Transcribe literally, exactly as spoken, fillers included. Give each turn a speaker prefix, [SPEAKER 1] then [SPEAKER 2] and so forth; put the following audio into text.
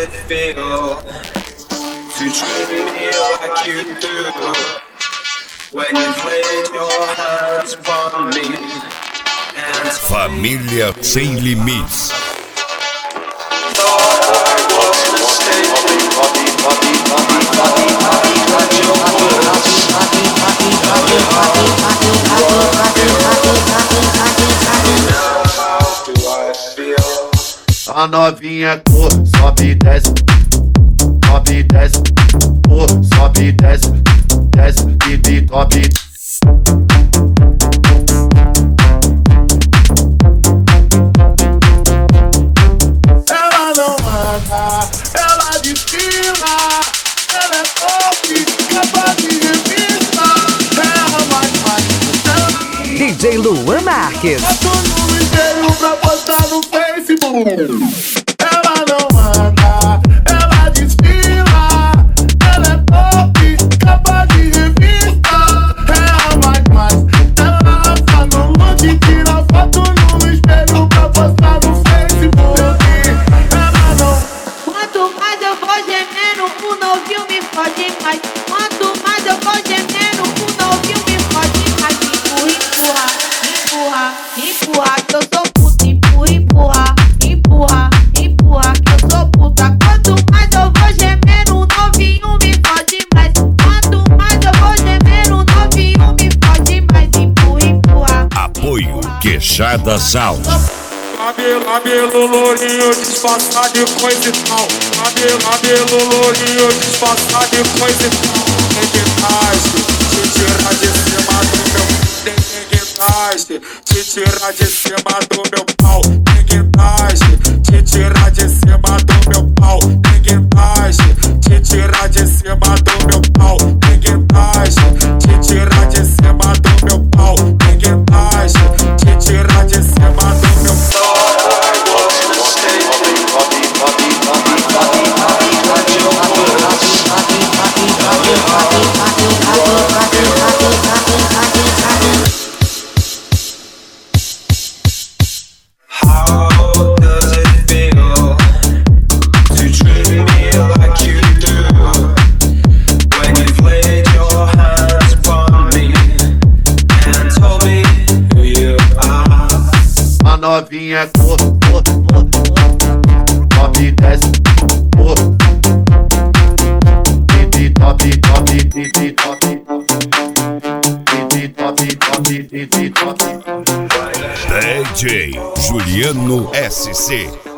[SPEAKER 1] it feel to treat me like you do when you've laid your hands upon me? And
[SPEAKER 2] Família Sem Limites.
[SPEAKER 3] A novinha cor, sobe e desce, sobe e desce, cor, sobe e desce, desce e de top. Ela não anda, ela desfila, ela é top, capa de revista, ela mais mais.
[SPEAKER 4] D J Luan Marques.
[SPEAKER 3] Boto no espelho pra postar no Facebook. Ela não anda, ela desfila, ela é top, capa de revista, ela mais mais. Ela lança no look, tira foto no espelho pra postar no Facebook. Ela não.
[SPEAKER 5] Quanto mais eu vou gemendo, o novinho me fode mais. Quanto mais eu vou gemendo, o novinho me fode mais. Empurra, empurra, empurra, empurra, que eu sou puta. Empurra, empurra, empurra, empurra, que eu sou puta. Quanto mais eu vou gemendo, o novinho me fode mais. Quanto mais eu vou gemendo, o novinho me fode mais. Empurra, empurra.
[SPEAKER 2] Apoio Queixada Sound.
[SPEAKER 6] Cabelo, cabelo lourinho, disfarçado de coisa e tal. Cabelo, cabelo lourinho, disfarçado de coisa e tal. Tem que te tirar de cima do meu. Tem que te tirar de cima do meu pau. Tem que te tirar de cima do meu pau. Tem que te tirar de cima do meu pau. Tem que te tirar de cima do meu pau. Tem que te tirar de cima do meu pau.
[SPEAKER 1] how does it feel to treat me like you do when you've laid your hands upon me and told me who you are?
[SPEAKER 3] A novinha cor, cor, cor, sobe e desce, cor, e de top, top, e de top, e de top, top, e de top.
[SPEAKER 2] D J Juliano S C.